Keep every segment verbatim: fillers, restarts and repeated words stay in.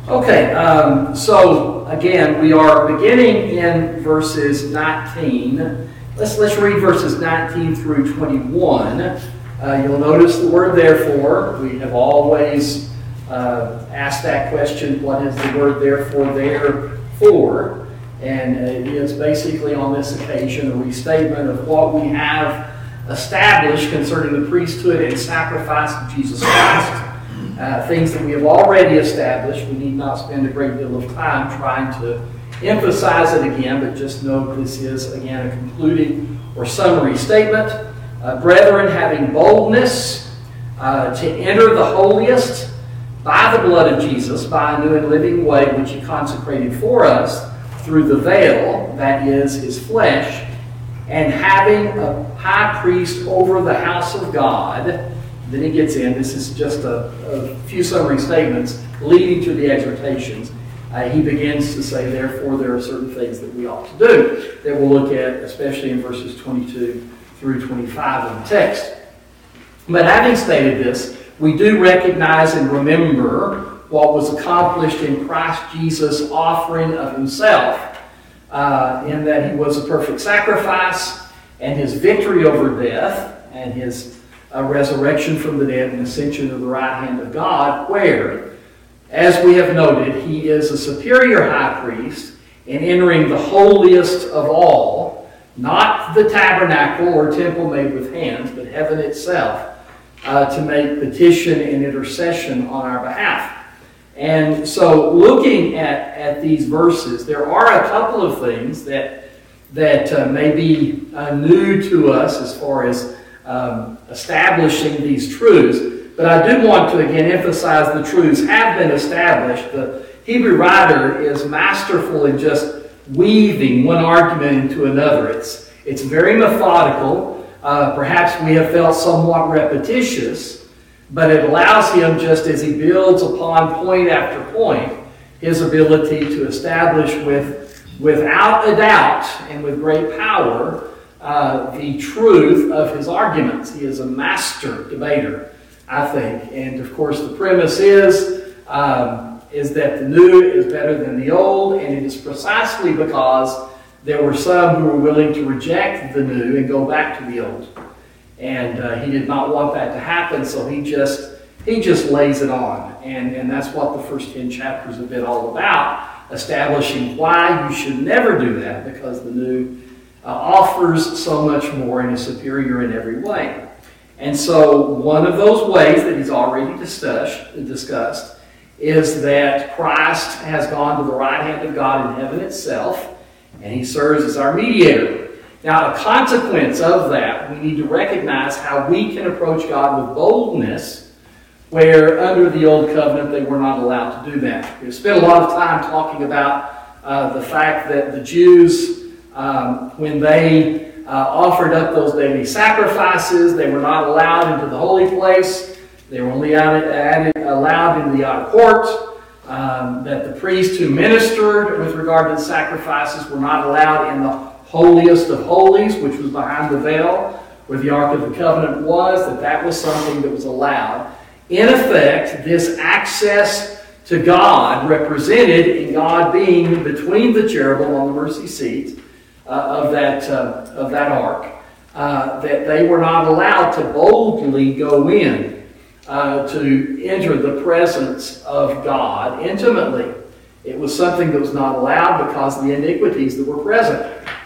Okay, um, so again, we are beginning in verses nineteen. Let's let's read verses nineteen through twenty-one. Uh, you'll notice the word therefore. We have always uh, asked that question, what is the word therefore there for? And it is basically on this occasion a restatement of what we have established concerning the priesthood and sacrifice of Jesus Christ. Uh, things that we have already established. We need not spend a great deal of time trying to emphasize it again, but just note this is, again, a concluding or summary statement. Uh, Brethren, having boldness uh, to enter the holiest by the blood of Jesus, by a new and living way which He consecrated for us through the veil, that is, His flesh, and having a high priest over the house of God. Then he gets in. This is just a, a few summary statements leading to the exhortations. Uh, he begins to say, therefore, there are certain things that we ought to do that we'll look at, especially in verses twenty-two through twenty-five in the text. But having stated this, we do recognize and remember what was accomplished in Christ Jesus' offering of Himself, uh, in that He was a perfect sacrifice, and His victory over death, and His a resurrection from the dead and ascension to the right hand of God, where, as we have noted, He is a superior high priest in entering the holiest of all, not the tabernacle or temple made with hands, but heaven itself, uh, to make petition and intercession on our behalf. And so, looking at, at these verses, there are a couple of things that, that uh, may be uh, new to us as far as Um, establishing these truths. But I do want to again emphasize the truths have been established. The Hebrew writer is masterful in just weaving one argument into another. It's, it's very methodical. Uh, perhaps we have felt somewhat repetitious, but it allows him, just as he builds upon point after point, his ability to establish with, without a doubt and with great power Uh, the truth of his arguments. He is a master debater, I think. And of course the premise is, um, is that the new is better than the old, and it is precisely because there were some who were willing to reject the new and go back to the old. And uh, he did not want that to happen, so he just he just lays it on. And, and that's what the first ten chapters have been all about, establishing why you should never do that, because the new Uh, offers so much more and is superior in every way. And so one of those ways that he's already discussed, discussed is that Christ has gone to the right hand of God in heaven itself, and He serves as our mediator. Now, a consequence of that, we need to recognize how we can approach God with boldness, where under the Old Covenant they were not allowed to do that. We've spent a lot of time talking about uh, the fact that the Jews, Um, when they uh, offered up those daily sacrifices, they were not allowed into the holy place. They were only added, added, allowed in the outer court. Um, that the priests who ministered with regard to the sacrifices were not allowed in the holiest of holies, which was behind the veil, where the Ark of the Covenant was, that that was something that was allowed. In effect, this access to God represented in God being between the cherubim on the mercy seat, Uh, of that uh, of that ark, uh, that they were not allowed to boldly go in uh, to enter the presence of God intimately. It was something that was not allowed because of the iniquities that were present.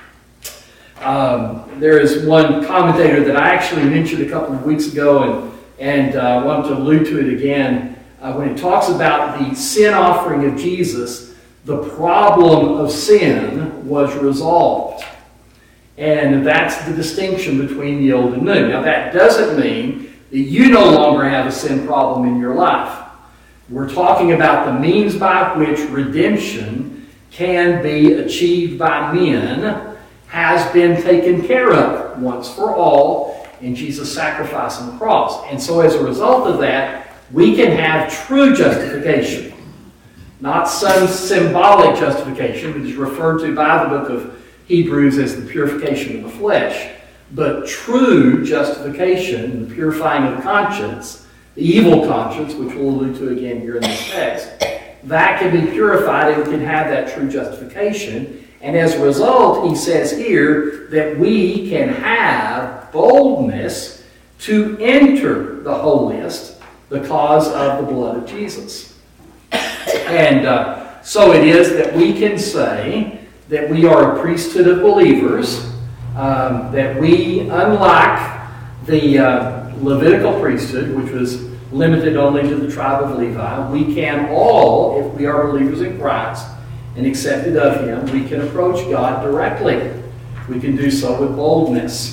Um, there is one commentator that I actually mentioned a couple of weeks ago, and and uh, want to allude to it again uh, when it talks about the sin offering of Jesus. The problem of sin was resolved. And that's the distinction between the old and new. Now, that doesn't mean that you no longer have a sin problem in your life. We're talking about the means by which redemption can be achieved by men has been taken care of once for all in Jesus' sacrifice on the cross. And so as a result of that, we can have true justification. Not some symbolic justification, which is referred to by the book of Hebrews as the purification of the flesh. But true justification, the purifying of the conscience, the evil conscience, which we'll allude to again here in this text, that can be purified and we can have that true justification. And as a result, he says here that we can have boldness to enter the holiest because of the blood of Jesus. And uh, so it is that we can say that we are a priesthood of believers, um, that we, unlike the uh, Levitical priesthood, which was limited only to the tribe of Levi, we can all, if we are believers in Christ and accepted of Him, we can approach God directly. We can do so with boldness.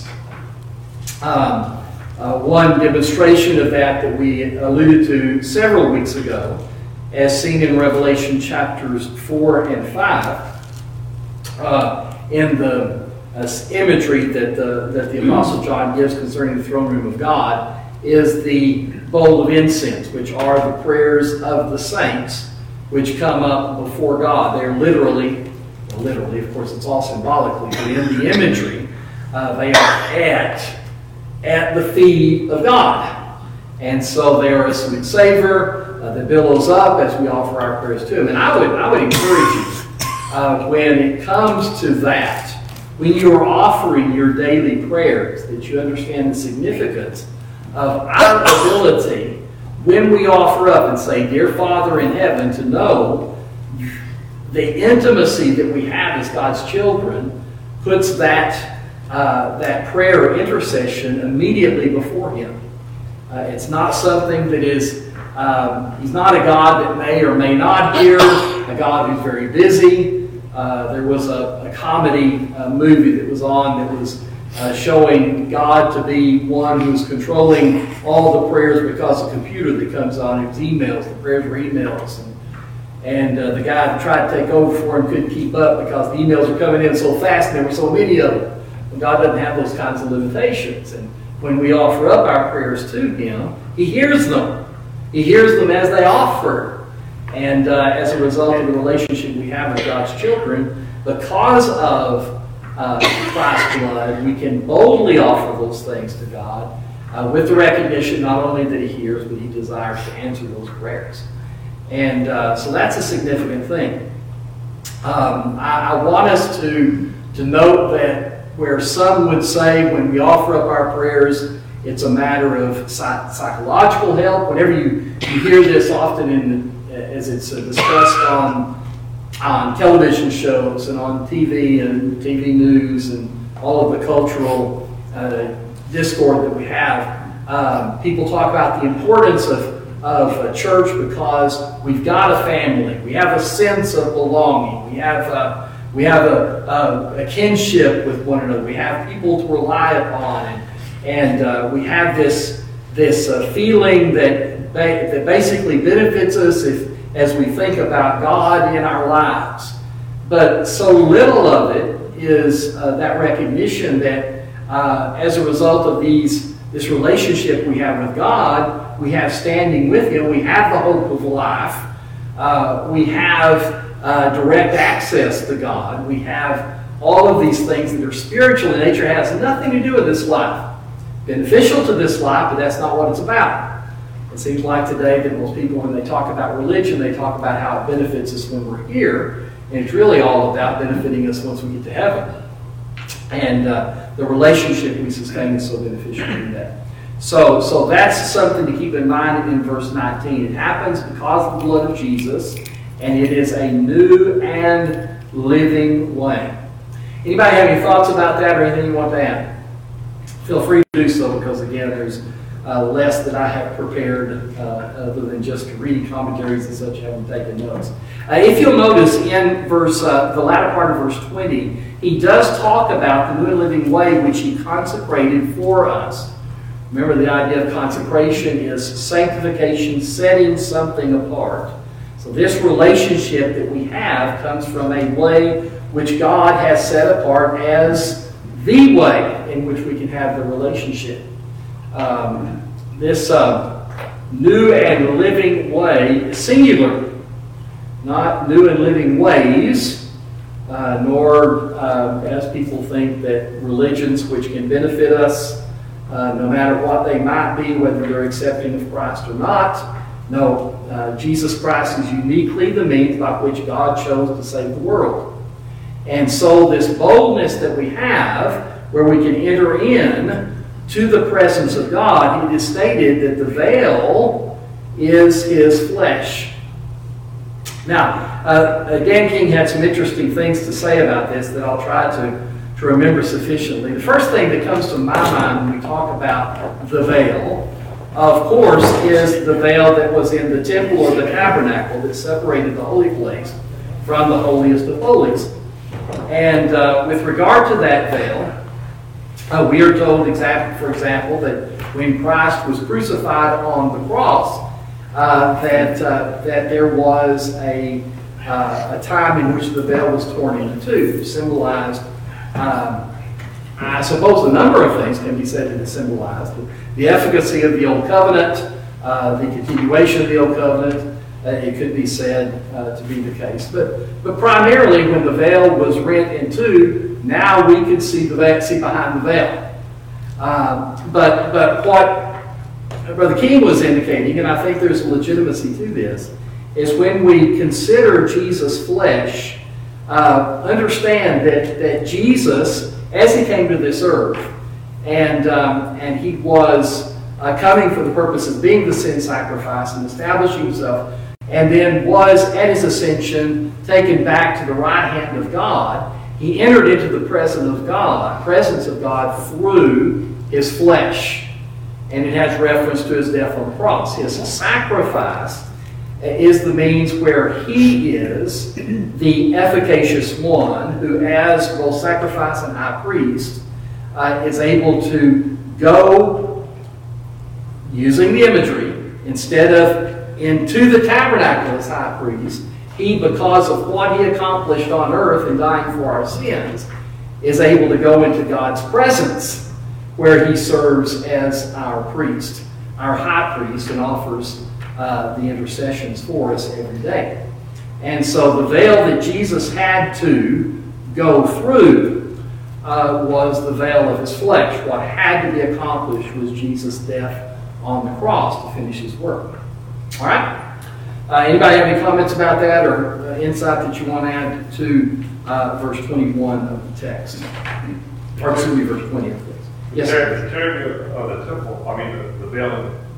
Um, uh, one demonstration of that that we alluded to several weeks ago, as seen in Revelation chapters four and five, uh, in the uh, imagery that the, that the Apostle John gives concerning the throne room of God, is the bowl of incense, which are the prayers of the saints, which come up before God. They're literally, well, literally, of course, it's all symbolically, but in the imagery, uh, they are at, at the feet of God. And so they are a sweet savor uh, that billows up as we offer our prayers to Him. And I would, I would encourage you, uh, when it comes to that, when you are offering your daily prayers, that you understand the significance of our ability, when we offer up and say, Dear Father in heaven, to know the intimacy that we have as God's children puts that, uh, that prayer or intercession immediately before Him. Uh, it's not something that is, um, He's not a God that may or may not hear, a God who's very busy. Uh, there was a, a comedy uh, movie that was on that was Uh, showing God to be one who's controlling all the prayers because the computer that comes on, it was emails, the prayers were emails. And, and uh, the guy that tried to take over for him couldn't keep up because the emails were coming in so fast and there were so many of them. And God doesn't have those kinds of limitations. And when we offer up our prayers to Him, He hears them. He hears them as they offer. And uh, as a result of the relationship we have with God's children, because of Uh, Christ's blood, we can boldly offer those things to God uh, with the recognition not only that He hears, but He desires to answer those prayers. And uh, so that's a significant thing. Um, I, I want us to, to note that where some would say when we offer up our prayers, it's a matter of psych- psychological help. Whenever you, you hear this often in, as it's uh, discussed on on television shows and on T V and T V news and all of the cultural uh, discord that we have. Um, people talk about the importance of, of a church because we've got a family. We have a sense of belonging. We have, uh, we have a, a, a kinship with one another. We have people to rely upon. And, and uh, we have this, this uh, feeling that, ba- that basically benefits us if as we think about God in our lives. But so little of it is uh, that recognition that uh, as a result of these this relationship we have with God, we have standing with Him, we have the hope of life, uh, we have uh, direct access to God, we have all of these things that are spiritual in nature, has nothing to do with this life. Beneficial to this life, but that's not what it's about. It seems like today that most people, when they talk about religion, they talk about how it benefits us when we're here, and it's really all about benefiting us once we get to heaven. And uh, the relationship we sustain is so beneficial in that. So, so that's something to keep in mind in verse nineteen. It happens because of the blood of Jesus, and it is a new and living way. Anybody have any thoughts about that or anything you want to add? Feel free to do so, because again, there's Uh, less that I have prepared uh, other than just reading commentaries and such, haven't taken notes. Uh, if you'll notice in verse, uh, the latter part of verse twenty, he does talk about the new and living way which He consecrated for us. Remember, the idea of consecration is sanctification, setting something apart. So this relationship that we have comes from a way which God has set apart as the way in which we can have the relationship. Um, this uh, new and living way is singular, not new and living ways, uh, nor uh, as people think that religions which can benefit us, uh, no matter what they might be, whether they're accepting of Christ or not, No, uh, Jesus Christ is uniquely the means by which God chose to save the world. And so this boldness that we have, where we can enter in to the presence of God, it is stated that the veil is his flesh. Now, uh, Dan King had some interesting things to say about this that I'll try to, to remember sufficiently. The first thing that comes to my mind when we talk about the veil, of course, is the veil that was in the temple or the tabernacle that separated the holy place from the holiest of holies. And uh, with regard to that veil, uh, we are told, exact, for example, that when Christ was crucified on the cross, uh, that uh, that there was a uh, a time in which the veil was torn into two, symbolized. Um, I suppose a number of things can be said that it symbolized. The efficacy of the Old Covenant, uh, the continuation of the Old Covenant, uh, it could be said uh, to be the case. But but primarily when the veil was rent in two, now we could see the veil, see behind the veil. Um, but but what Brother King was indicating, and I think there's legitimacy to this, is when we consider Jesus' flesh, uh, understand that, that Jesus, as he came to this earth, and um, and he was uh, coming for the purpose of being the sin sacrifice and establishing himself, and then was at his ascension taken back to the right hand of God, he entered into the presence of God, presence of God through his flesh. And it has reference to his death on the cross. His sacrifice is the means where he is the efficacious one who, as both sacrifice and high priest, uh, is able to go, using the imagery, instead of into the tabernacle as high priest, he, because of what he accomplished on earth in dying for our sins, is able to go into God's presence, where he serves as our priest, our high priest, and offers uh, the intercessions for us every day. And so the veil that Jesus had to go through uh, was the veil of his flesh. What had to be accomplished was Jesus' death on the cross to finish his work. All right? Uh, anybody have any comments about that or uh, insight that you want to add to uh, verse twenty-one of the text? Or excuse me, verse twenty, please. Yes, sir. The character of the temple, I mean, the, the veil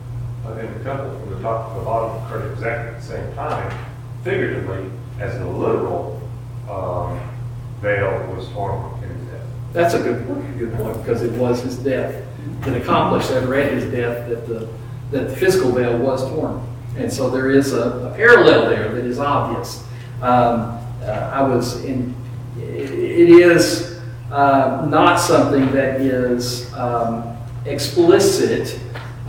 in, in the temple from the top to the bottom occurred exactly at the same time, figuratively, as the literal um, veil was torn in his death. That's a good point, good point, because it was his death that accomplished that, or at his death, that the, that the physical veil was torn. And so there is a, a parallel there that is obvious. Um, uh, I was in, it, it is... Uh, not something that is um, explicit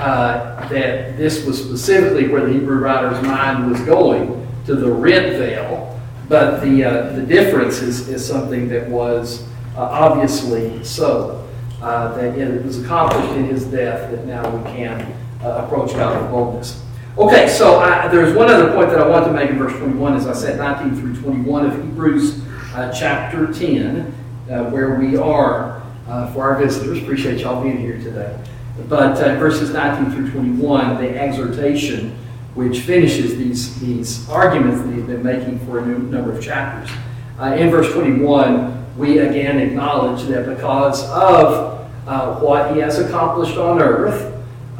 uh, that this was specifically where the Hebrew writer's mind was going, to the rent veil, but the uh, the difference is, is something that was uh, obviously so, uh, that it was accomplished in his death, that now we can uh, approach God with boldness. Okay, so I, there's one other point that I want to make in verse twenty-one, as I said, nineteen through twenty-one of Hebrews uh, chapter ten. Uh, where we are uh, for our visitors. Appreciate y'all being here today. But uh, verses nineteen through twenty-one, the exhortation which finishes these, these arguments that he's been making for a new number of chapters. Uh, in verse twenty-one, we again acknowledge that because of uh, what he has accomplished on earth,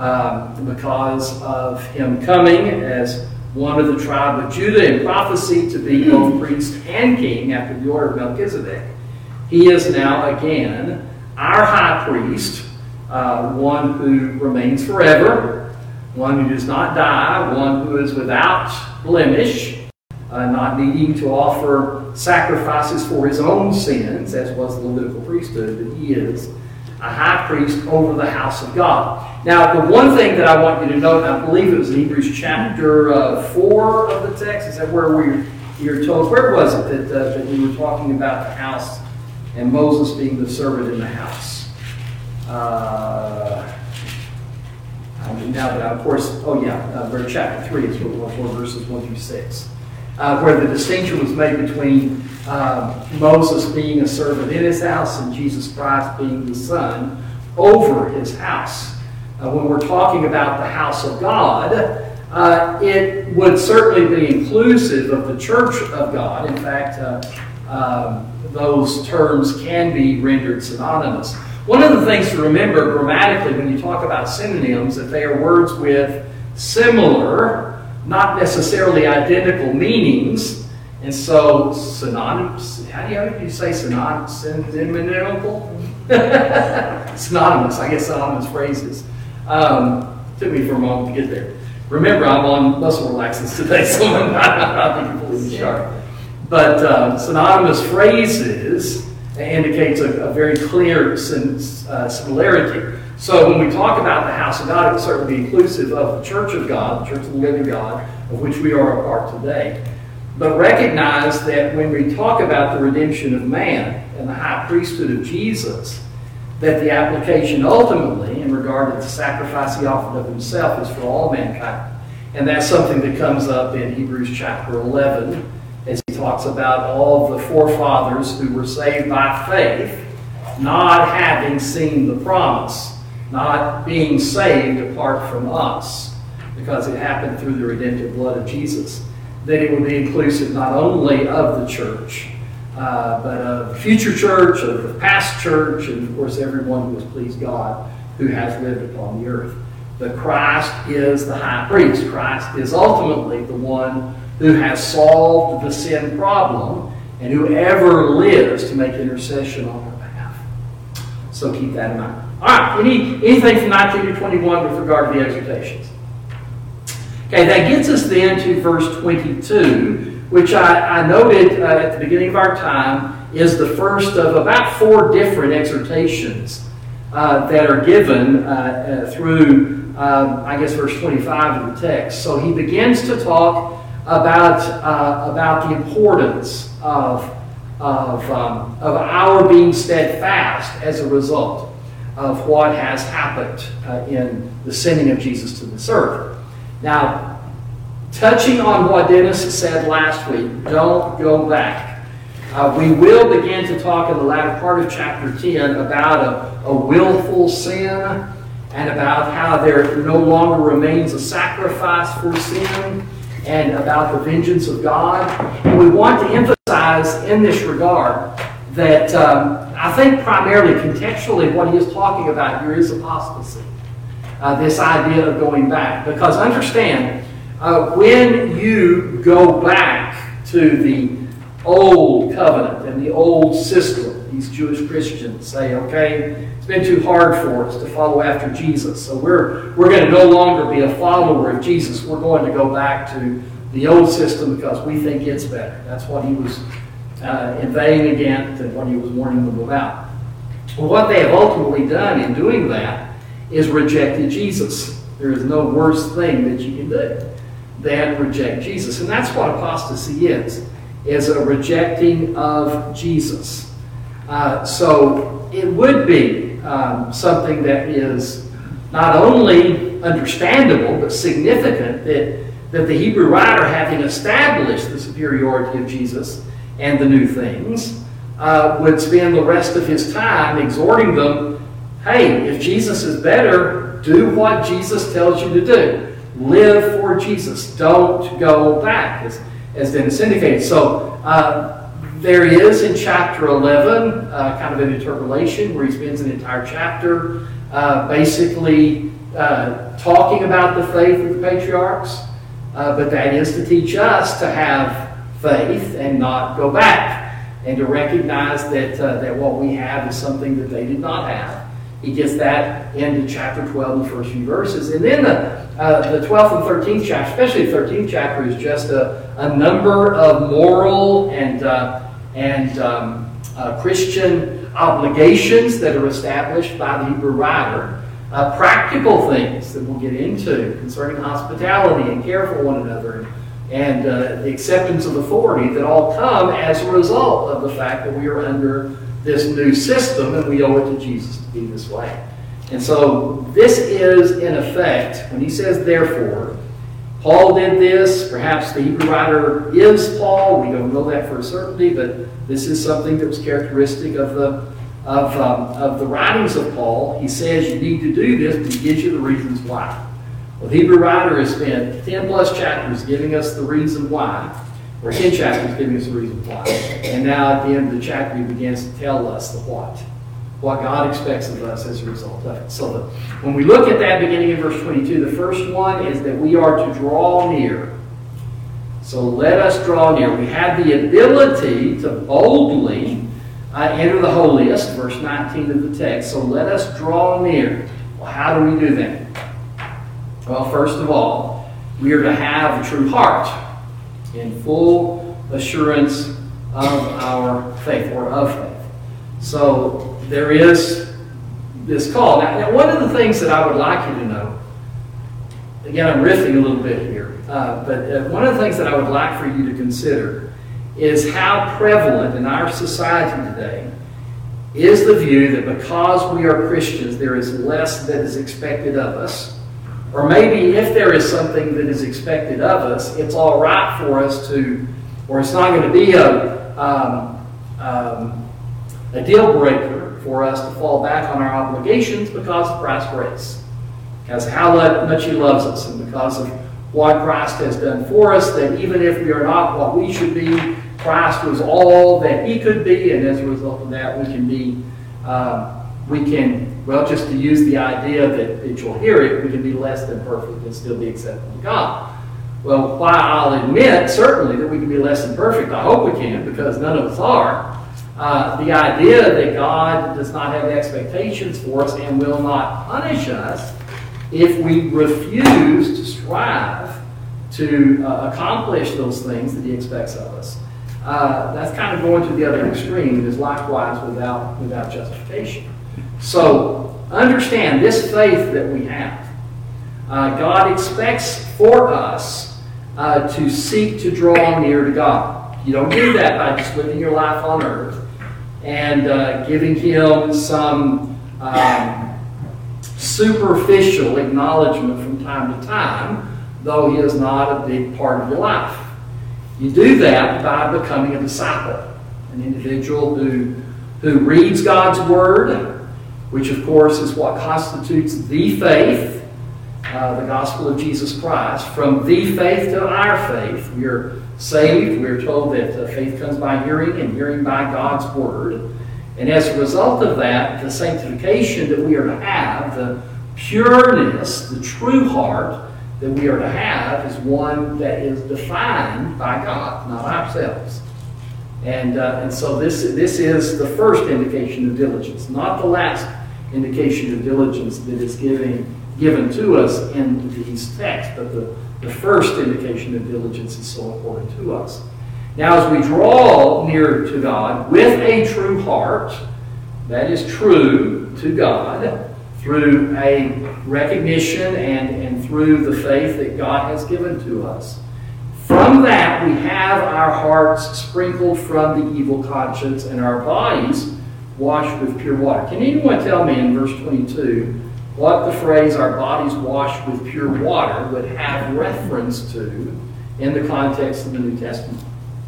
um, because of him coming as one of the tribe of Judah in prophecy to be both priest and king after the order of Melchizedek, he is now again our high priest, uh, one who remains forever, one who does not die, one who is without blemish, uh, not needing to offer sacrifices for his own sins, as was the Levitical priesthood, but he is a high priest over the house of God. Now, the one thing that I want you to note, I believe it was in Hebrews chapter uh, four of the text, is that where we you're told, where was it that, uh, that we were talking about the house and Moses being the servant in the house? Uh, I mean, now that I, of course, oh yeah, uh, chapter three is what it was, verses one through six, uh, where the distinction was made between uh, Moses being a servant in his house and Jesus Christ being the son over his house. Uh, when we're talking about the house of God, Uh, it would certainly be inclusive of the church of God. In fact, uh, um, those terms can be rendered synonymous. One of the things to remember grammatically when you talk about synonyms, that they are words with similar, not necessarily identical meanings. And so synonymous, how do you, how do you say synonymous? Synonymal? Synonymous, I guess synonymous phrases. Um, took me for a moment to get there. Remember, I'm on muscle relaxants today, so I'm not, not being completely sharp. But uh, synonymous phrases indicates a, a very clear sim, uh, similarity. So when we talk about the house of God, it will certainly be inclusive of the church of God, the church of the living God, of which we are a part today. But recognize that when we talk about the redemption of man and the high priesthood of Jesus, that the application ultimately, in regard to the sacrifice he offered of himself, is for all mankind. And that's something that comes up in Hebrews chapter eleven, as he talks about all the forefathers who were saved by faith, not having seen the promise, not being saved apart from us, because it happened through the redemptive blood of Jesus. That it would be inclusive not only of the church, uh, but of the future church, of the past church, and of course everyone who has pleased God, who has lived upon the earth. But Christ is the high priest. Christ is ultimately the one who has solved the sin problem, and who ever lives to make intercession on our behalf. So keep that in mind. All right, any, anything from nineteen to twenty-one with regard to the exhortations? Okay, that gets us then to verse twenty-two, which I, I noted uh, at the beginning of our time is the first of about four different exhortations uh, that are given uh, uh, through, uh, I guess, verse twenty-five of the text. So he begins to talk about, uh, about the importance of, of, um, of our being steadfast as a result of what has happened uh, in the sending of Jesus to this earth. Now, touching on what Dennis said last week, don't go back. Uh, we will begin to talk in the latter part of chapter ten about a, a willful sin and about how there no longer remains a sacrifice for sin and about the vengeance of God. And we want to emphasize in this regard that um, I think primarily contextually what he is talking about here is apostasy. Uh, this idea of going back. Because understand, uh, when you go back to the old covenant and the old system, these Jewish Christians say, okay, it's been too hard for us to follow after Jesus, so we're, we're going to no longer be a follower of Jesus. We're going to go back to the old system because we think it's better. That's what he was uh, inveighing against and what he was warning them about. Well, what they have ultimately done in doing that is rejected Jesus. There is no worse thing that you can do than reject Jesus. And that's what apostasy is, is a rejecting of Jesus. Uh, so it would be um, something that is not only understandable, but significant that, that the Hebrew writer, having established the superiority of Jesus and the new things, uh, would spend the rest of his time exhorting them, hey, if Jesus is better, do what Jesus tells you to do. Live for Jesus. Don't go back, as, as Dennis indicated. So uh, there is in chapter eleven uh, kind of an interpolation where he spends an entire chapter uh, basically uh, talking about the faith of the patriarchs. Uh, but that is to teach us to have faith and not go back, and to recognize that, uh, that what we have is something that they did not have. He gets that into chapter twelve, the first few verses. And then the, uh, the twelfth and thirteenth chapter, especially the thirteenth chapter, is just a, a number of moral and, uh, and um, uh, Christian obligations that are established by the Hebrew writer. Uh, practical things that we'll get into concerning hospitality and care for one another, and, and uh, the acceptance of authority that all come as a result of the fact that we are under this new system and we owe it to Jesus to be this way. And so this is, in effect, when he says therefore, Paul did this, perhaps the Hebrew writer is Paul, we don't know that for a certainty, but this is something that was characteristic of the Of, um, of the writings of Paul. He says you need to do this, but he gives you the reasons why. Well, the Hebrew writer has spent ten plus chapters giving us the reason why, or ten chapters giving us the reason why. And now at the end of the chapter, he begins to tell us the what. What God expects of us as a result of it. So the, when we look at that beginning in verse twenty-two, the first one is that we are to draw near. So let us draw near. We have the ability to boldly uh, enter the holiest, verse nineteen of the text. So let us draw near. Well, how do we do that? Well, first of all, we are to have a true heart in full assurance of our faith, or of faith. So there is this call. Now, now, one of the things that I would like you to know, again, I'm riffing a little bit here, uh, but uh, one of the things that I would like for you to consider is how prevalent in our society today is the view that because we are Christians, there is less that is expected of us. Or maybe if there is something that is expected of us, it's all right for us to, or it's not going to be a, um, um, a deal breaker for us to fall back on our obligations because of Christ's grace. Because of how much He loves us, and because of what Christ has done for us, that even if we are not what we should be, Christ was all that He could be, and as a result of that, we can be, um, we can, well, just to use the idea that, that you'll hear it, we can be less than perfect and still be acceptable to God. Well, while I'll admit, certainly, that we can be less than perfect, I hope we can, because none of us are, uh, the idea that God does not have expectations for us and will not punish us if we refuse to strive to uh, accomplish those things that He expects of us. Uh, that's kind of going to the other extreme. It is likewise without, without justification. So, understand this faith that we have. Uh, God expects for us uh, to seek to draw near to God. You don't do that by just living your life on earth and uh, giving Him some um, superficial acknowledgement from time to time, though He is not a big part of your life. You do that by becoming a disciple, an individual who, who reads God's Word, which of course is what constitutes the faith, uh, the gospel of Jesus Christ. From the faith to our faith, we are saved. We are told that uh, faith comes by hearing, and hearing by God's Word. And as a result of that, the sanctification that we are to have, the pureness, the true heart that we are to have, is one that is defined by God, not ourselves. And, uh, and so this, this is the first indication of diligence, not the last indication of diligence that is giving, given to us in these texts, but the, the first indication of diligence is so important to us. Now, as we draw near to God with a true heart, that is true to God, through a recognition and, and through the faith that God has given to us, from that we have our hearts sprinkled from the evil conscience and our bodies washed with pure water. Can anyone tell me in verse twenty-two what the phrase "our bodies washed with pure water" would have reference to in the context of the New Testament?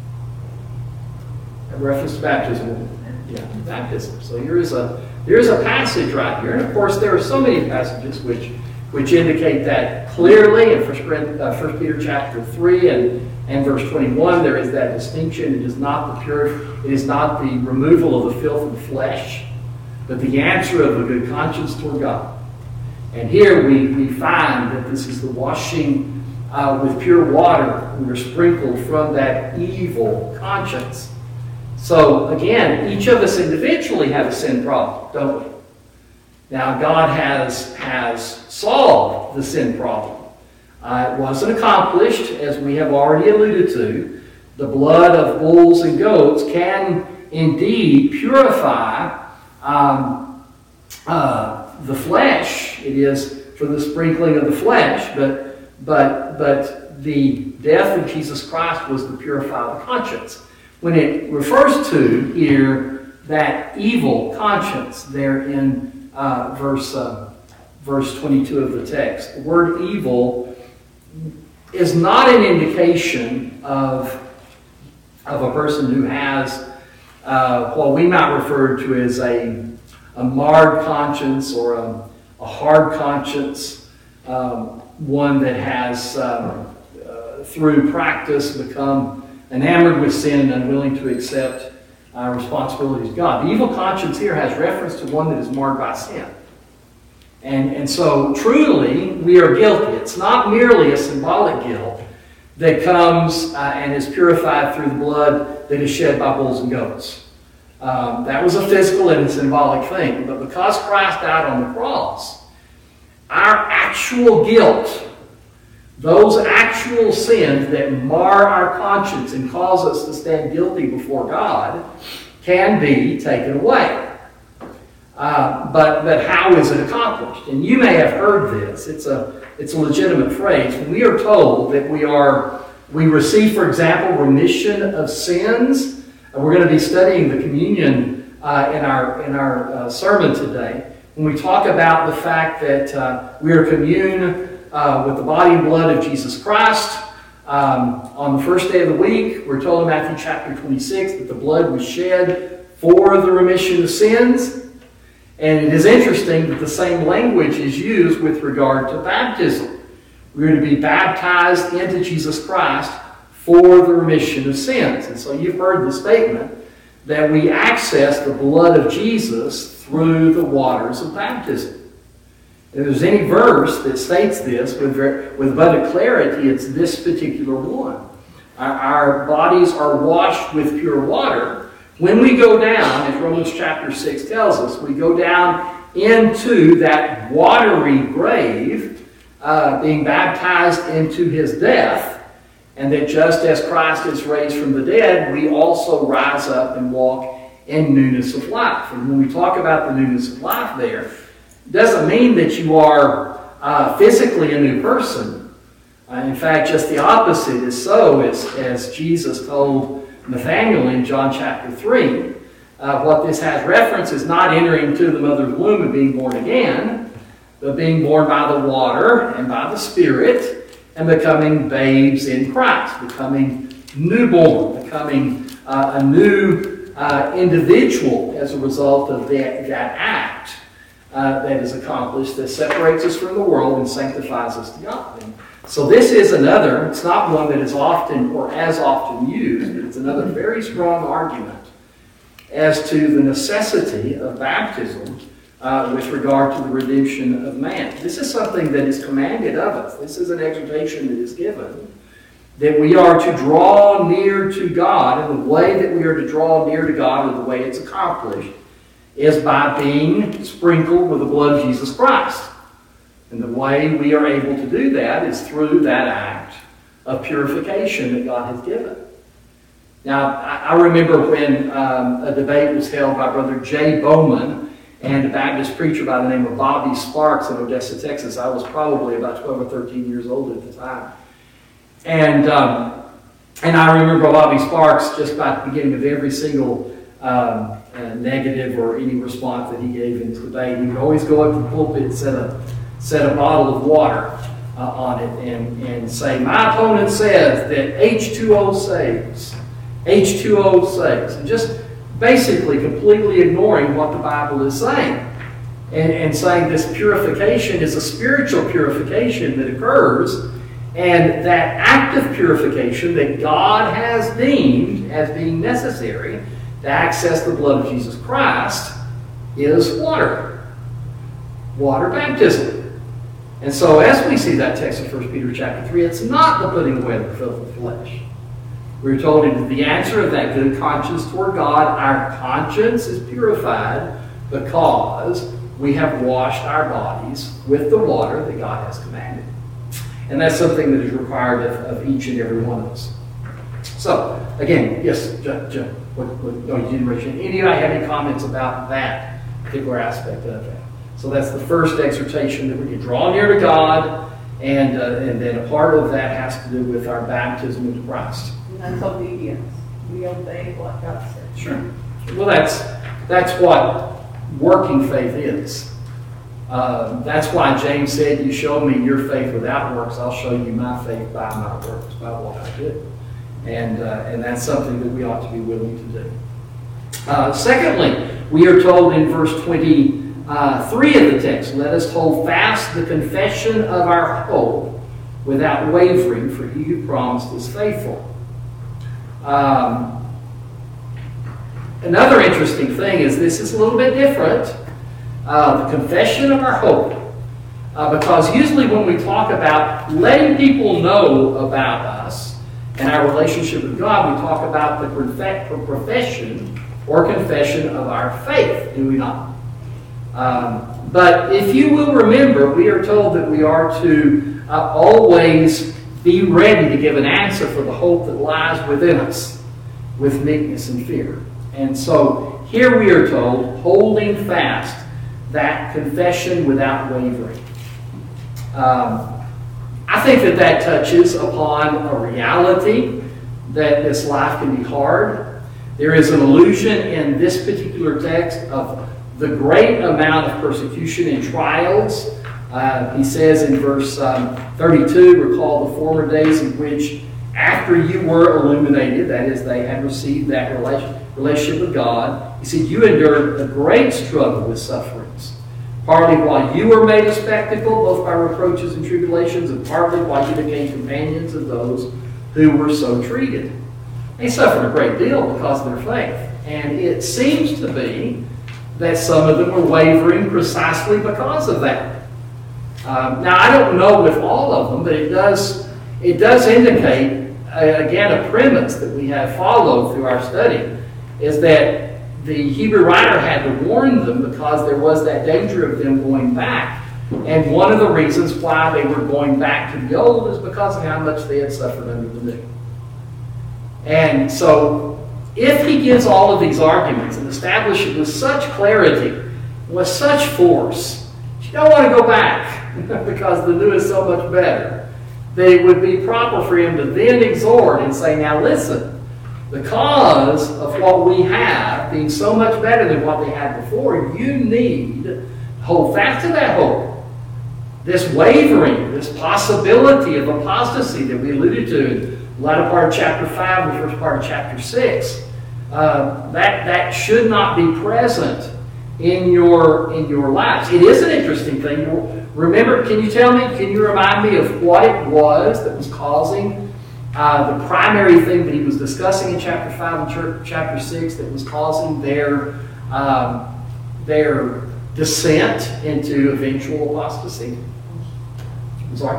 A reference to baptism. Yeah, baptism. So here is a there is a passage right here, and of course there are so many passages which which indicate that clearly. In First Peter chapter three and and verse twenty-one, there is that distinction. It is not the pure, it is not the removal of the filth of the flesh, but the answer of a good conscience toward God. And here we, we find that this is the washing uh, with pure water. We are sprinkled from that evil conscience. So again, each of us individually have a sin problem, don't we? Now God has, has solved the sin problem. Uh, it wasn't accomplished, as we have already alluded to. The blood of bulls and goats can indeed purify um, uh, the flesh. It is for the sprinkling of the flesh, but, but, but the death of Jesus Christ was to purify the conscience. When it refers to here that evil conscience there in uh, verse, uh, verse twenty-two of the text, the word evil is not an indication of, of a person who has uh, what we might refer to as a, a marred conscience or a, a hard conscience. Um, one that has, um, uh, through practice, become enamored with sin and unwilling to accept uh, responsibilities of God. The evil conscience here has reference to one that is marred by sin. And, and so, truly, we are guilty. It's not merely a symbolic guilt that comes uh, and is purified through the blood that is shed by bulls and goats. Um, that was a physical and a symbolic thing. But because Christ died on the cross, our actual guilt, those actual sins that mar our conscience and cause us to stand guilty before God, can be taken away. Uh, but, but how is it accomplished? And you may have heard this. It's a, it's a legitimate phrase. When we are told that we are, we receive, for example, remission of sins. And we're going to be studying the communion uh, in our, in our uh, sermon today. When we talk about the fact that uh, we are commune uh, with the body and blood of Jesus Christ, um, on the first day of the week, we're told in Matthew chapter twenty-six that the blood was shed for the remission of sins. And it is interesting that the same language is used with regard to baptism. We're to be baptized into Jesus Christ for the remission of sins. And so you've heard the statement that we access the blood of Jesus through the waters of baptism. If there's any verse that states this with, with abundant clarity, it's this particular one. Our, our bodies are washed with pure water. When we go down, as Romans chapter six tells us, we go down into that watery grave, uh, being baptized into his death, and that just as Christ is raised from the dead, we also rise up and walk in newness of life. And when we talk about the newness of life there, it doesn't mean that you are uh, physically a new person. Uh, in fact, just the opposite is so, as, as Jesus told Nathanael in John chapter three. Uh, what this has reference is not entering into the mother's womb and being born again, but being born by the water and by the Spirit, and becoming babes in Christ, becoming newborn, becoming uh, a new uh, individual as a result of that, that act uh, that is accomplished, that separates us from the world and sanctifies us to God. And so this is another, it's not one that is often or as often used, but it's another very strong argument as to the necessity of baptism uh, with regard to the redemption of man. This is something that is commanded of us. This is an exhortation that is given, that we are to draw near to God, and the way that we are to draw near to God, or the way it's accomplished, is by being sprinkled with the blood of Jesus Christ. And the way we are able to do that is through that act of purification that God has given. Now, I remember when um, a debate was held by Brother Jay Bowman and a Baptist preacher by the name of Bobby Sparks in Odessa, Texas. I was probably about twelve or thirteen years old at the time. And, um, and I remember Bobby Sparks, just by the beginning of every single um, uh, negative or any response that he gave in this debate, he would always go up to the pulpit and set a set a bottle of water uh, on it and, and say, my opponent says that H two O saves. H two O saves. And just basically completely ignoring what the Bible is saying. And, and saying this purification is a spiritual purification that occurs, and that act of purification that God has deemed as being necessary to access the blood of Jesus Christ is water. Water baptism. And so as we see that text in First Peter chapter three, it's not the putting away of the filth of the flesh. We're told it is the answer of that good conscience toward God. Our conscience is purified because we have washed our bodies with the water that God has commanded. And that's something that is required of, of each and every one of us. So, again, yes, John, John, what, what, oh, you didn't raise your hand. Any of you have any comments about that particular aspect of it? So that's the first exhortation, that we can draw near to God, and uh, and then a part of that has to do with our baptism into Christ. And that's obedience. We obey what God says. Sure. Well, that's that's what working faith is. Uh, that's why James said, you show me your faith without works, I'll show you my faith by my works, by what I do. And, uh, and that's something that we ought to be willing to do. Uh, secondly, we are told in verse twenty, uh, three of the texts, let us hold fast the confession of our hope without wavering, for he who promised is faithful. Um, another interesting thing is this is a little bit different. Uh, the confession of our hope. Uh, because usually when we talk about letting people know about us and our relationship with God, we talk about the prof- profession or confession of our faith, do we not? Um, but if you will remember, we are told that we are to uh, always be ready to give an answer for the hope that lies within us with meekness and fear. And so here we are told, holding fast that confession without wavering. Um, I think that that touches upon a reality that this life can be hard. There is an allusion in this particular text of the great amount of persecution and trials. Uh, he says in verse um, thirty-two, recall the former days in which after you were illuminated, that is, they had received that relation, relationship with God, he said, you endured a great struggle with sufferings. Partly while you were made a spectacle, both by reproaches and tribulations, and partly while you became companions of those who were so treated. They suffered a great deal because of their faith. And it seems to be that some of them were wavering precisely because of that. Um, now, I don't know with all of them, but it does, it does indicate, uh, again, a premise that we have followed through our study, is that the Hebrew writer had to warn them because there was that danger of them going back. And one of the reasons why they were going back to the old is because of how much they had suffered under the new. And so, if he gives all of these arguments and establishes with such clarity, with such force, you don't want to go back because the new is so much better, that it would be proper for him to then exhort and say, now listen, because of what we have being so much better than what they had before, you need to hold fast to that hope. This wavering, this possibility of apostasy that we alluded to in the latter part of chapter five, the first part of chapter six, uh, that, that should not be present in your, in your lives. It is an interesting thing. Remember, can you tell me, can you remind me of what it was that was causing Uh, the primary thing that he was discussing in chapter five and chapter six that was causing their, um, their descent into eventual apostasy? Sorry?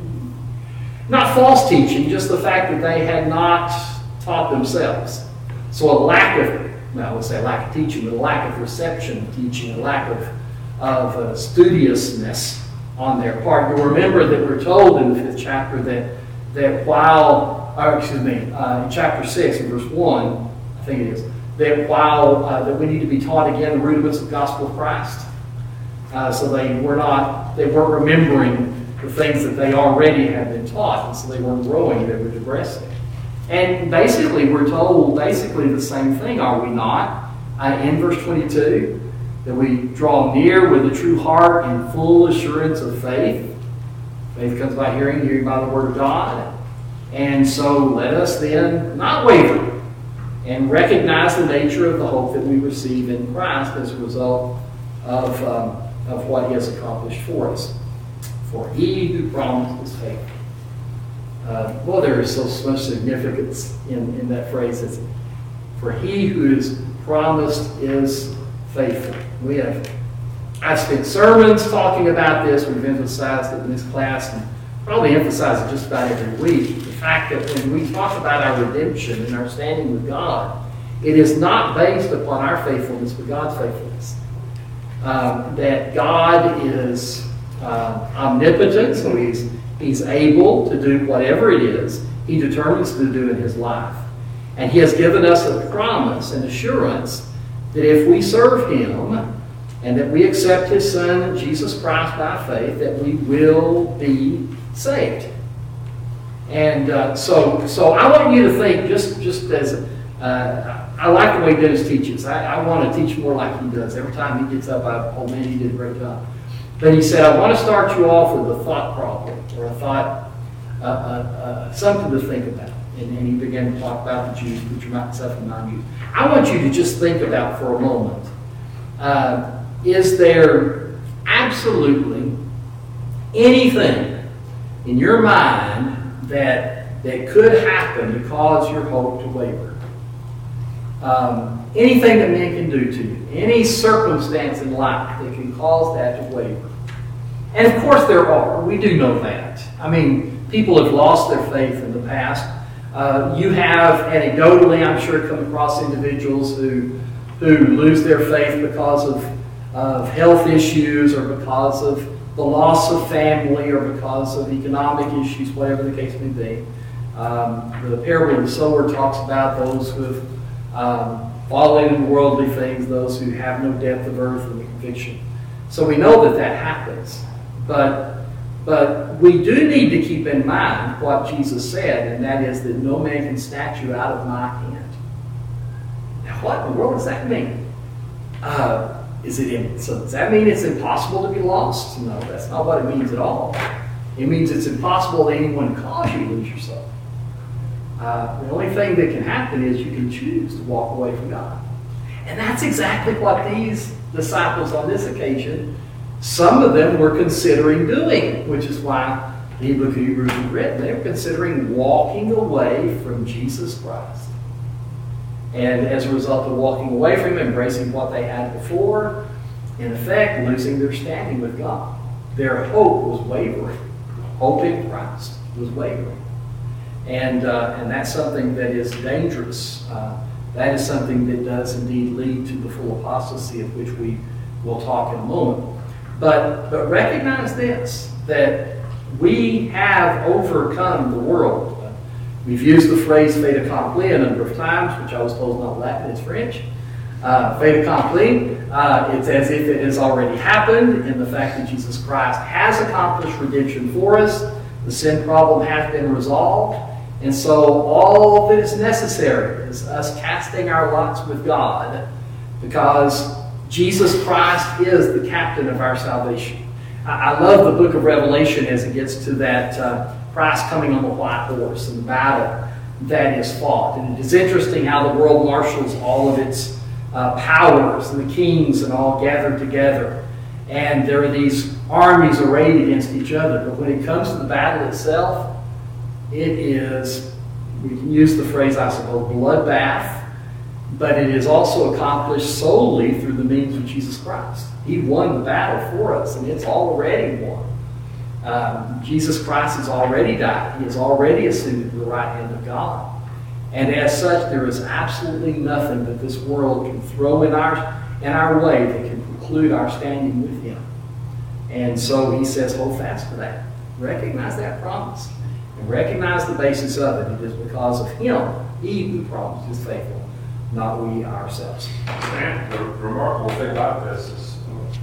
Not false teaching, just the fact that they had not taught themselves. So a lack of, well, I would say a lack of teaching, but a lack of reception of teaching, a lack of, of uh, studiousness on their part. You'll remember that we're told in the fifth chapter that that while, or excuse me, uh, in chapter six, in verse one, I think it is, that while uh, that we need to be taught again the rudiments of the gospel of Christ. Uh, so they were not, they weren't remembering the things that they already had been taught, and so they weren't growing, they were digressing. And basically, we're told basically the same thing, are we not? Uh, in verse twenty-two, that we draw near with a true heart and full assurance of faith. Faith comes by hearing, hearing by the word of God. And so let us then not waver and recognize the nature of the hope that we receive in Christ as a result of, um, of what he has accomplished for us. For he who promised is faithful. Uh, well, there is so much significance in, in that phrase. It's, for he who is promised is faithful. We have I've spent sermons talking about this. We've emphasized it in this class and probably emphasize it just about every week. The fact that when we talk about our redemption and our standing with God, it is not based upon our faithfulness, but God's faithfulness. Um, that God is uh, omnipotent, so he's, he's able to do whatever it is he determines to do in his life. And he has given us a promise and assurance that if we serve him, and that we accept his Son, Jesus Christ, by faith, that we will be saved. And uh, so so I want you to think, just, just as, uh, I like the way Dennis teaches. I, I want to teach more like he does. Every time he gets up, I, oh man, he did a great job. But he said, I want to start you off with a thought problem, or a thought, uh, uh, uh, something to think about. And, and he began to talk about the Jews, put your self in mind Jews. I want you to just think about for a moment. Uh, is there absolutely anything in your mind that, that could happen to cause your hope to waver? Um, anything that men can do to you, any circumstance in life that can cause that to waver. And of course there are. We do know that. I mean, people have lost their faith in the past. Uh, you have anecdotally, I'm sure, come across individuals who who lose their faith because of, of health issues or because of the loss of family or because of economic issues, whatever the case may be. Um, the parable of the sower talks about those who have um, fallen into worldly things, those who have no depth of earth and conviction. So we know that that happens. But, but we do need to keep in mind what Jesus said, and that is that no man can snatch you out of my hand. Now, what in the world does that mean? Uh, is it in, so does that mean it's impossible to be lost? No, that's not what it means at all. It means it's impossible that anyone cause you to lose yourself. Uh, the only thing that can happen is you can choose to walk away from God. And that's exactly what these disciples on this occasion, some of them were considering doing, which is why the book of Hebrews was written. They were considering walking away from Jesus Christ. And as a result of walking away from Him, embracing what they had before, in effect, losing their standing with God. Their hope was wavering. Hope in Christ was wavering. And, uh, and that's something that is dangerous. Uh, that is something that does indeed lead to the full apostasy, of which we will talk in a moment. But, but recognize this, that we have overcome the world. We've used the phrase fait accompli a number of times, which I was told is not Latin, it's French. Uh, fait accompli, uh, it's as if it has already happened in the fact that Jesus Christ has accomplished redemption for us. The sin problem has been resolved. And so all that is necessary is us casting our lots with God, because Jesus Christ is the captain of our salvation. I, I love the book of Revelation as it gets to that uh, Christ coming on the white horse and the battle that is fought. And it is interesting how the world marshals all of its uh, powers and the kings and all gathered together. And there are these armies arrayed against each other. But when it comes to the battle itself, it is, we can use the phrase, I suppose, bloodbath. But it is also accomplished solely through the means of Jesus Christ. He won the battle for us, and it's already won. Um, Jesus Christ has already died. He has already ascended to the right hand of God. And as such, there is absolutely nothing that this world can throw in our, in our way that can preclude our standing with Him. And so He says, hold fast to that. Recognize that promise. And recognize the basis of it. It is because of Him, He who promised is faithful, not we ourselves. And the remarkable thing about this is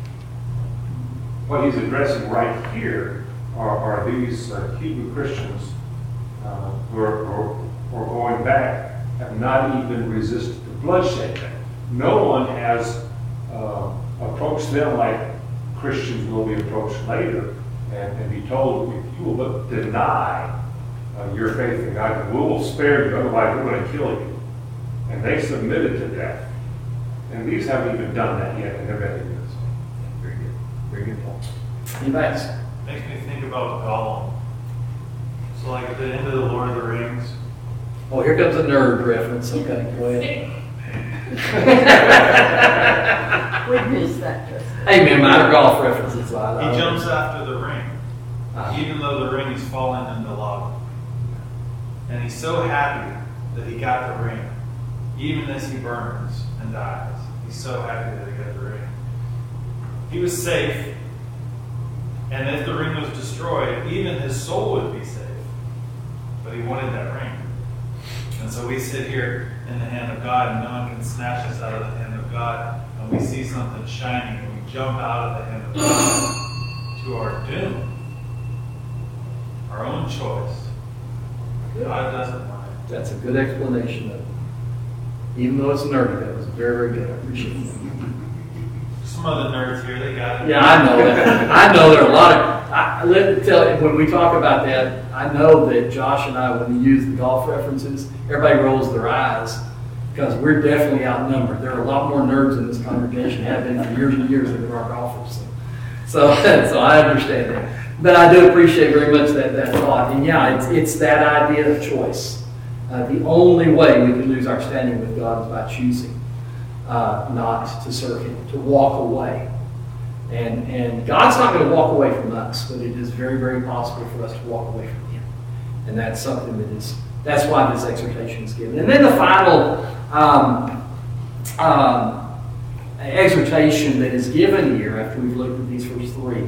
what he's addressing right here are, are these uh, Hebrew Christians uh, who, are, who, are, who are going back, have not even resisted the bloodshed. No one has uh, approached them like Christians will be approached later and, and be told, if you will but deny uh, your faith in God, we will spare you, otherwise we're going to kill you. And they submitted to death. And these haven't even done that yet, and they're ready to do this. Very good. Very good point. Anybody else? Makes me think about Gollum. So like at the end of The Lord of the Rings. Oh, here comes a nerd reference. Okay, go ahead. We missed that just. Hey man, minor golf references. So I, He jumps after the ring, uh, even though the ring is falling in the lava. And he's so happy that he got the ring, even as he burns and dies. He's so happy that he got the ring. He was safe, and if the ring was destroyed, even his soul would be safe. But he wanted that ring. And so we sit here in the hand of God, and no one can snatch us out of the hand of God. And we see something shining, and we jump out of the hand of God to our doom, our own choice. God doesn't mind. That's a good explanation of it. Even though it's nerdy, that was very, very good. I appreciate it. Some other nerds here, they got it. Yeah, I know that. I know there are a lot of. I, let me tell you, when we talk about that, I know that Josh and I, when we use the golf references, everybody rolls their eyes because we're definitely outnumbered. There are a lot more nerds in this congregation, have been for years and years, than there are golfers. So, so, so I understand that. But I do appreciate very much that, that thought. And yeah, it's, it's that idea of choice. Uh, the only way we can lose our standing with God is by choosing uh, not to serve Him, to walk away. And, and God's not going to walk away from us, but it is very, very possible for us to walk away from Him. And that's something that is, that's why this exhortation is given. And then the final um, um, exhortation that is given here, after we've looked at these first three,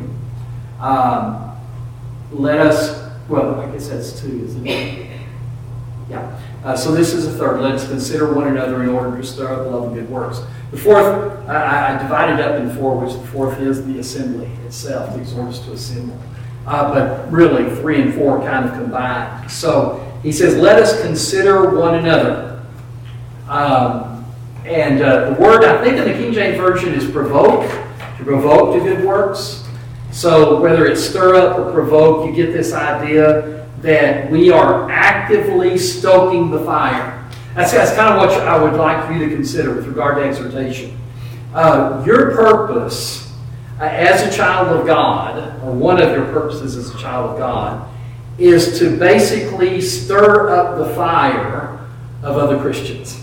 um, let us, well, I guess that's two, isn't it? Yeah. Uh, so this is the third. Let us consider one another in order to stir up love and good works. The fourth, I, I divided up in four, which the fourth is the assembly itself, the exhort us to assemble. Uh, but really, three and four kind of combined. So he says, let us consider one another. Um, and uh, the word, I think in the King James Version, is provoke, to provoke to good works. So whether it's stir up or provoke, you get this idea that we are actively stoking the fire. That's, that's kind of what I would like for you to consider with regard to exhortation. Uh, your purpose uh, as a child of God, or one of your purposes as a child of God, is to basically stir up the fire of other Christians.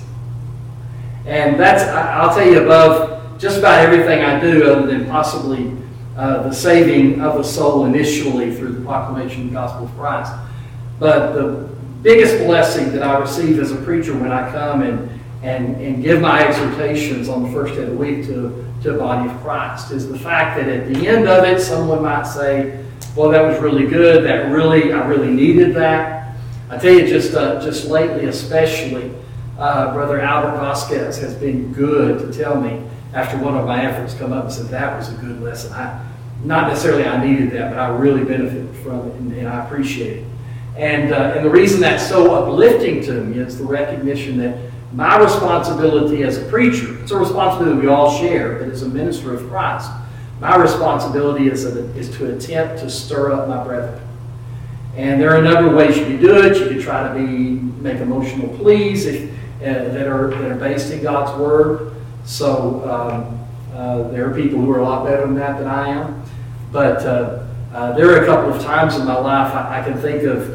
And that's, I'll tell you, above just about everything I do, other than possibly uh, the saving of a soul initially through the proclamation of the gospel of Christ. But the biggest blessing that I receive as a preacher when I come and, and, and give my exhortations on the first day of the week to, to the body of Christ is the fact that at the end of it, someone might say, well, that was really good. That really, I really needed that. I tell you, just uh, just lately especially, uh, Brother Albert Vasquez has been good to tell me after one of my efforts come up and said, that was a good lesson. I, not necessarily I needed that, but I really benefited from it, and, and I appreciate it. And, uh, and the reason that's so uplifting to me is the recognition that my responsibility as a preacher, it's a responsibility we all share, but as a minister of Christ, my responsibility is, a, is to attempt to stir up my brethren. And there are a number of ways you can do it. You can try to be make emotional pleas if, uh, that are that are based in God's Word. So um, uh, there are people who are a lot better than that than I am. But uh, uh, there are a couple of times in my life I, I can think of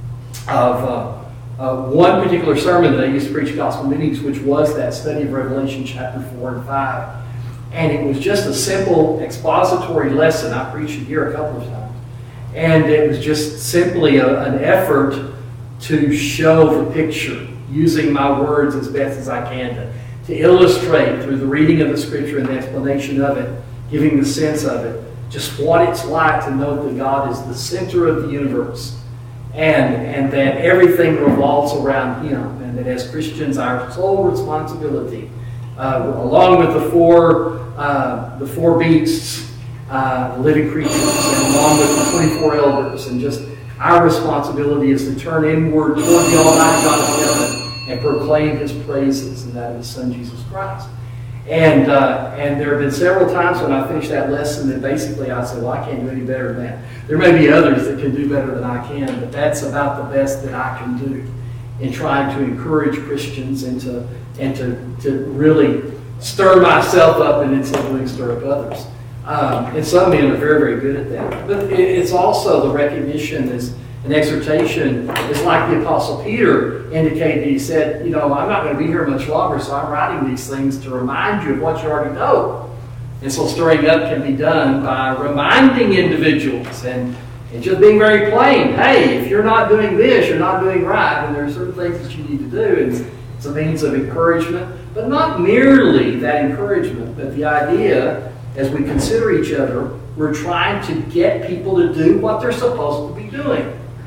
of uh, uh, one particular sermon that I used to preach at gospel meetings, which was that study of Revelation chapter four and five. And it was just a simple expository lesson. I preached it here a couple of times. And it was just simply a, an effort to show the picture, using my words as best as I can to, to illustrate through the reading of the Scripture and the explanation of it, giving the sense of it, just what it's like to know that God is the center of the universe and, and that everything revolves around Him, and that as Christians, our sole responsibility, uh, along with the four, uh, the four beasts, Uh, living creatures, and along with the twenty-four elders, and just our responsibility is to turn inward toward the Almighty God of heaven and proclaim His praises and that of His Son Jesus Christ. And uh, and there have been several times when I finished that lesson that basically I said, well, I can't do any better than that. There may be others that can do better than I can, but that's about the best that I can do in trying to encourage Christians and to and to, to really stir myself up and in so doing stir up others. Um, and some men are very, very good at that. But it, it's also the recognition, as an exhortation, is like the Apostle Peter indicated. He said, you know, I'm not going to be here much longer, so I'm writing these things to remind you of what you already know. And so stirring up can be done by reminding individuals and, and just being very plain. Hey, if you're not doing this, you're not doing right, and there are certain things that you need to do. And it's a means of encouragement, but not merely that encouragement, but the idea, as we consider each other, we're trying to get people to do what they're supposed to be doing.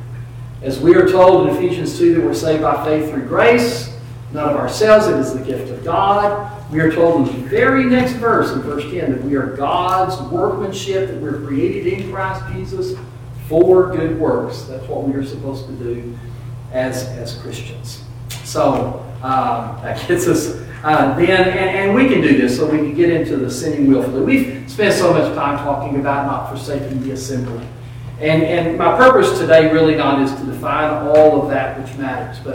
As we are told in Ephesians two that we're saved by faith through grace, not of ourselves, it is the gift of God. We are told in the very next verse, in verse ten, that we are God's workmanship, that we're created in Christ Jesus for good works. That's what we are supposed to do as, as Christians. So um, that gets us Uh, then, and, and we can do this so we can get into the sinning willfully. We've spent so much time talking about not forsaking the assembly. And, and my purpose today really not is to define all of that which matters, but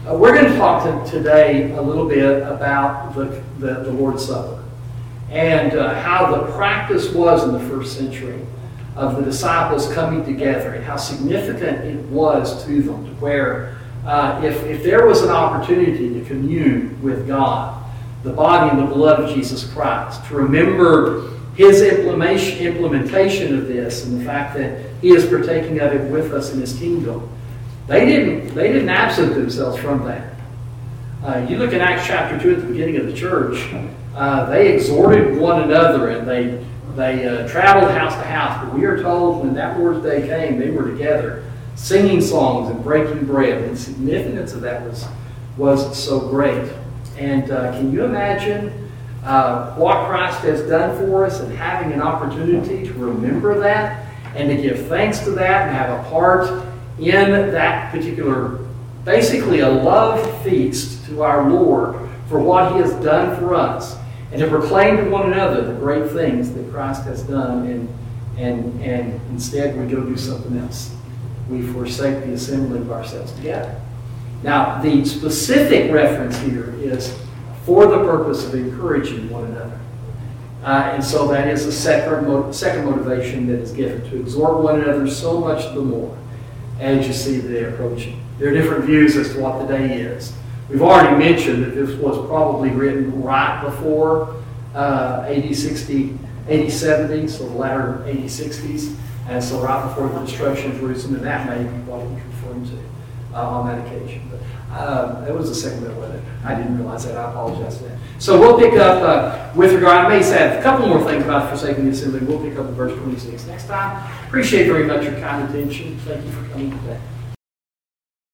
Uh, we're going to talk to, today a little bit about the, the, the Lord's Supper and uh, how the practice was in the first century of the disciples coming together and how significant it was to them, to where uh, if, if there was an opportunity to commune with God, the body and the blood of Jesus Christ, to remember His implementation, implementation of this and the fact that He is partaking of it with us in His kingdom, they didn't, they didn't absent themselves from that. Uh, you look in Acts chapter two at the beginning of the church, uh, they exhorted one another and they They uh, traveled house to house, but we are told when that Lord's Day came, they were together singing songs and breaking bread. And the significance of that was, was so great. And uh, can you imagine uh, what Christ has done for us and having an opportunity to remember that and to give thanks to that and have a part in that particular, basically a love feast to our Lord for what He has done for us, and to proclaim to one another the great things that Christ has done, and, and, and instead we go do something else. We forsake the assembling of ourselves together. Now, the specific reference here is for the purpose of encouraging one another. Uh, and so that is the second, second motivation that is given, to exhort one another so much the more as you see the day approaching. There are different views as to what the day is. We've already mentioned that this was probably written right before uh, A D sixty, A D seventy, so the latter A D sixties, and so right before the destruction of Jerusalem, and that may be what he was referring to uh, on that occasion. But uh, it was the second bit with it. I didn't realize that. I apologize for that. So we'll pick up uh, with regard, I may say a couple more things about forsaking the assembly. We'll pick up in verse twenty-six next time. Appreciate very much your kind attention. Thank you for coming today.